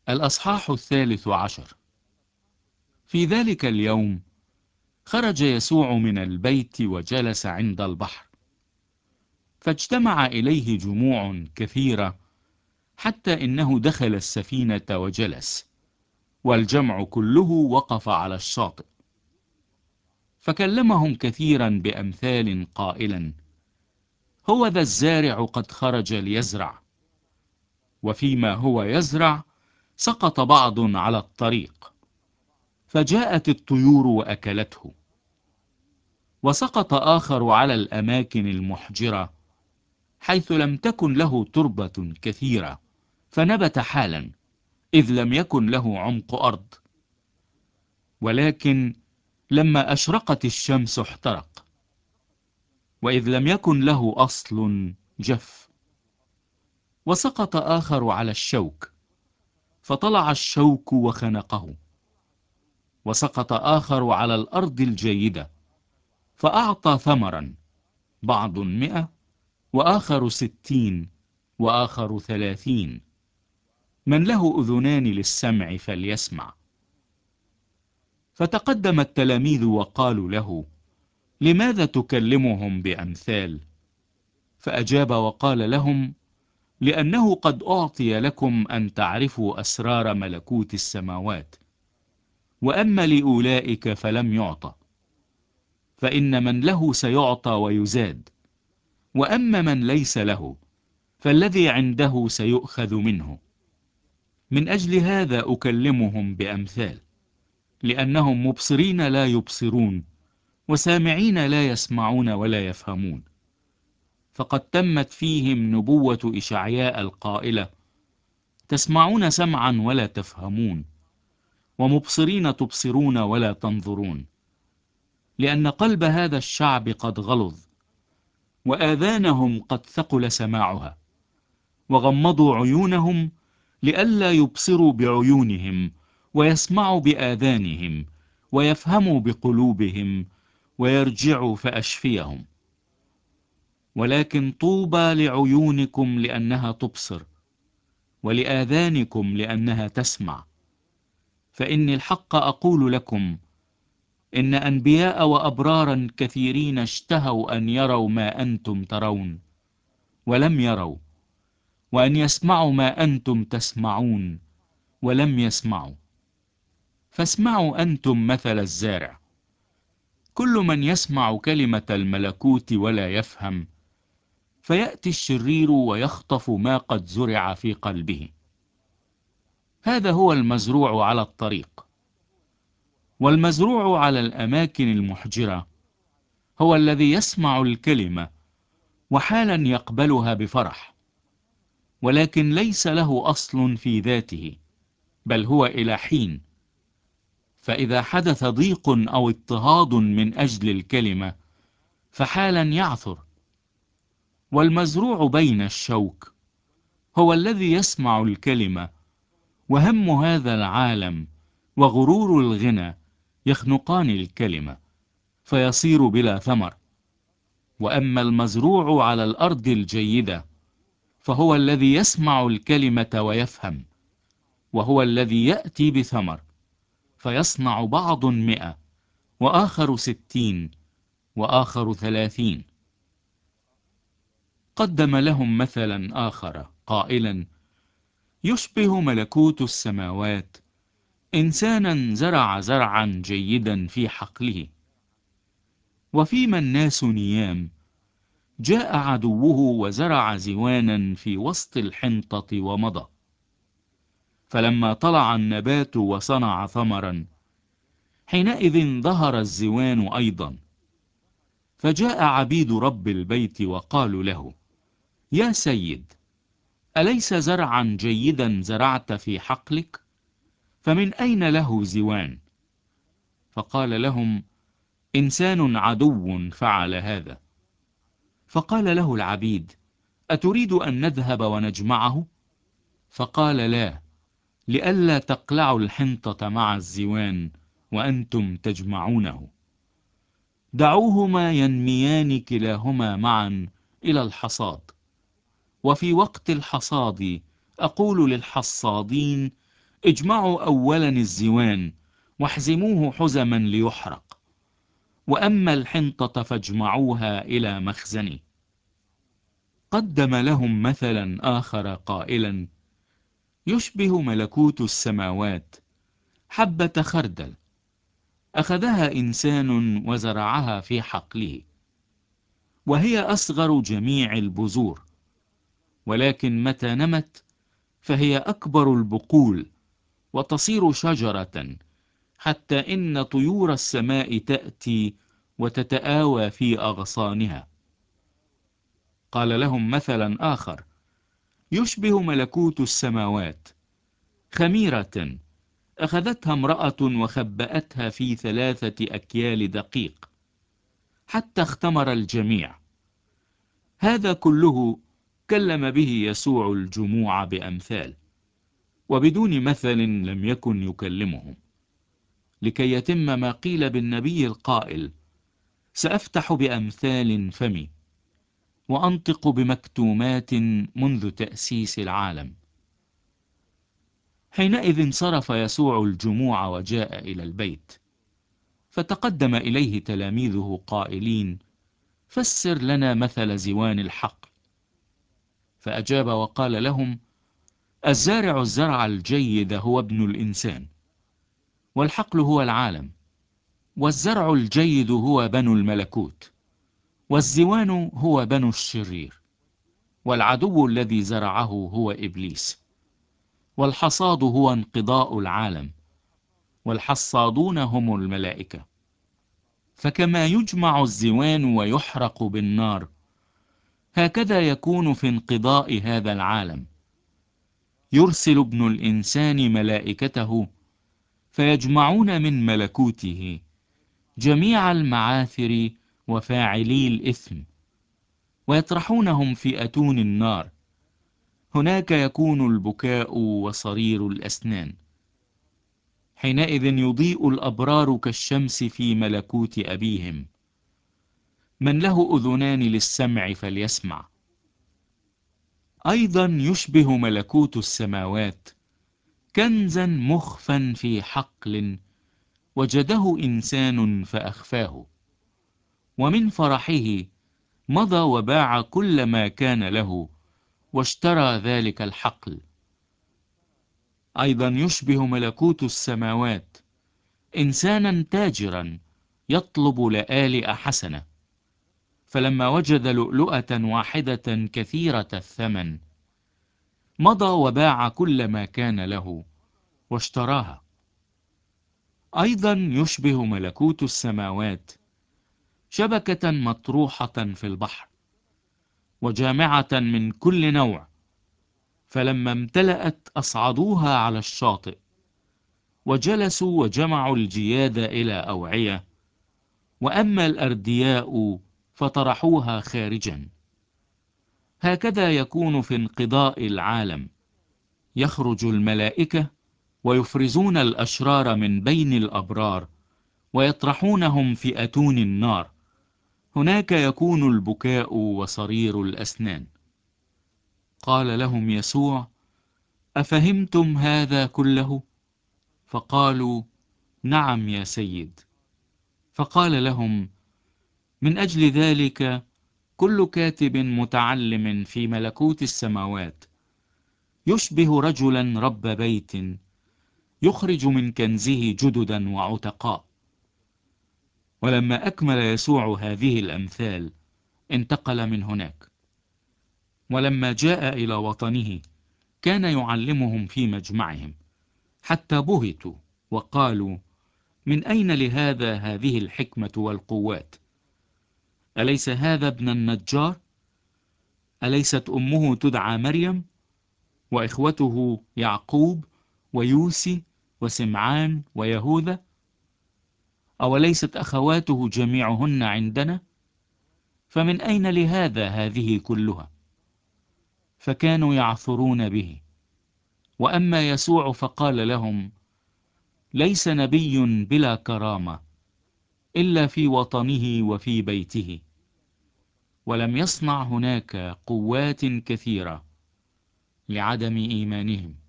الأصحاح 13. في ذلك اليوم خرج يسوع من البيت وجلس عند البحر، فاجتمع إليه جموع كثيرة حتى إنه دخل السفينة وجلس، والجمع كله وقف على الشاطئ. فكلمهم كثيرا بأمثال قائلا: هو ذا الزارع قد خرج ليزرع، وفيما هو يزرع سقط بعض على الطريق، فجاءت الطيور وأكلته. وسقط آخر على الأماكن المحجرة حيث لم تكن له تربة كثيرة، فنبت حالا، إذ لم يكن له عمق أرض. ولكن لما أشرقت الشمس احترق، وإذ لم يكن له أصل جف. وسقط آخر على الشوك، فطلع الشوك وخنقه. وسقط آخر على الأرض الجيدة، فأعطى ثمرا، بعض 100 وآخر 60 وآخر 30. من له أذنان للسمع فليسمع. فتقدم التلاميذ وقالوا له: لماذا تكلمهم بأمثال؟ فأجاب وقال لهم: لأنه قد أعطي لكم أن تعرفوا أسرار ملكوت السماوات، وأما لأولئك فلم يعطى. فإن من له سيعطى ويزاد، وأما من ليس له فالذي عنده سيؤخذ منه. من أجل هذا أكلمهم بأمثال، لأنهم مبصرين لا يبصرون، وسامعين لا يسمعون ولا يفهمون. فقد تمت فيهم نبوة إشعياء القائلة: تسمعون سمعا ولا تفهمون، ومبصرين تبصرون ولا تنظرون. لأن قلب هذا الشعب قد غلظ، وآذانهم قد ثقل سماعها، وغمضوا عيونهم لئلا يبصروا بعيونهم، ويسمعوا بآذانهم، ويفهموا بقلوبهم، ويرجعوا فأشفيهم. ولكن طوبى لعيونكم لأنها تبصر، ولآذانكم لأنها تسمع. فإني الحق أقول لكم، إن أنبياء وأبرارا كثيرين اشتهوا أن يروا ما أنتم ترون ولم يروا، وأن يسمعوا ما أنتم تسمعون ولم يسمعوا. فاسمعوا أنتم مثل الزارع. كل من يسمع كلمة الملكوت ولا يفهم، فيأتي الشرير ويخطف ما قد زرع في قلبه. هذا هو المزروع على الطريق. والمزروع على الأماكن المحجرة هو الذي يسمع الكلمة وحالا يقبلها بفرح، ولكن ليس له أصل في ذاته، بل هو إلى حين. فإذا حدث ضيق أو اضطهاد من أجل الكلمة فحالا يعثر. والمزروع بين الشوك هو الذي يسمع الكلمة، وهم هذا العالم وغرور الغنى يخنقان الكلمة، فيصير بلا ثمر. وأما المزروع على الأرض الجيدة فهو الذي يسمع الكلمة ويفهم، وهو الذي يأتي بثمر، فيصنع بعض 100 وآخر 60 وآخر 30. قدم لهم مثلا آخر قائلا: يشبه ملكوت السماوات إنسانا زرع زرعا جيدا في حقله. وفيما الناس نيام جاء عدوه وزرع زوانا في وسط الحنطة ومضى. فلما طلع النبات وصنع ثمرا، حينئذ ظهر الزوان أيضا. فجاء عبيد رب البيت وقالوا له: يا سيد، أليس زرعا جيدا زرعت في حقلك؟ فمن أين له زوان؟ فقال لهم: إنسان عدو فعل هذا. فقال له العبيد: أتريد أن نذهب ونجمعه؟ فقال: لا، لئلا تقلعوا الحنطة مع الزوان وأنتم تجمعونه. دعوهما ينميان كلاهما معا إلى الحصاد. وفي وقت الحصاد أقول للحصادين: اجمعوا أولا الزوان واحزموه حزما ليحرق، وأما الحنطة فاجمعوها إلى مخزني. قدم لهم مثلا آخر قائلا: يشبه ملكوت السماوات حبة خردل أخذها إنسان وزرعها في حقله، وهي أصغر جميع البذور، ولكن متى نمت فهي أكبر البقول وتصير شجرة، حتى إن طيور السماء تأتي وتتآوى في أغصانها. قال لهم مثلا آخر: يشبه ملكوت السماوات خميرة أخذتها امرأة وخبأتها في 3 أكيال دقيق حتى اختمر الجميع. هذا كله كلم به يسوع الجموع بأمثال، وبدون مثل لم يكن يكلمهم، لكي يتم ما قيل بالنبي القائل: سأفتح بأمثال فمي وأنطق بمكتومات منذ تأسيس العالم. حينئذ صرف يسوع الجموع وجاء إلى البيت، فتقدم إليه تلاميذه قائلين: فسر لنا مثل زوان الحقل. فأجاب وقال لهم: الزارع الزرع الجيد هو ابن الإنسان، والحقل هو العالم، والزرع الجيد هو بنو الملكوت، والزوان هو بنو الشرير، والعدو الذي زرعه هو إبليس، والحصاد هو انقضاء العالم، والحصادون هم الملائكة. فكما يجمع الزوان ويحرق بالنار، هكذا يكون في انقضاء هذا العالم. يرسل ابن الإنسان ملائكته فيجمعون من ملكوته جميع المعاثر وفاعلي الإثم، ويطرحونهم في أتون النار. هناك يكون البكاء وصرير الأسنان. حينئذ يضيء الأبرار كالشمس في ملكوت أبيهم. من له أذنان للسمع فليسمع. أيضا يشبه ملكوت السماوات كنزا مخفا في حقل وجده إنسان فأخفاه، ومن فرحه مضى وباع كل ما كان له واشترى ذلك الحقل. أيضا يشبه ملكوت السماوات إنسانا تاجرا يطلب لآلئ حسنة، فلما وجد لؤلؤة واحدة كثيرة الثمن مضى وباع كل ما كان له واشتراها. أيضا يشبه ملكوت السماوات شبكة مطروحة في البحر وجامعة من كل نوع، فلما امتلأت أصعدوها على الشاطئ، وجلسوا وجمعوا الجياد إلى أوعية، وأما الأردياء فطرحوها خارجا. هكذا يكون في انقضاء العالم. يخرج الملائكة ويفرزون الأشرار من بين الأبرار ويطرحونهم في أتون النار. هناك يكون البكاء وصرير الأسنان. قال لهم يسوع: أفهمتم هذا كله؟ فقالوا: نعم يا سيد. فقال لهم: من أجل ذلك كل كاتب متعلم في ملكوت السماوات يشبه رجلا رب بيت يخرج من كنزه جددا وعتقاء. ولما أكمل يسوع هذه الأمثال انتقل من هناك. ولما جاء إلى وطنه كان يعلمهم في مجمعهم، حتى بهتوا وقالوا: من أين لهذا هذه الحكمة والقوات؟ أليس هذا ابن النجار؟ أليست أمه تدعى مريم، وإخوته يعقوب ويوسي وسمعان ويهوذا؟ أوليست أخواته جميعهن عندنا؟ فمن أين لهذا هذه كلها؟ فكانوا يعثرون به. وأما يسوع فقال لهم: ليس نبي بلا كرامة إلا في وطنه وفي بيته. ولم يصنع هناك قوات كثيرة لعدم إيمانهم.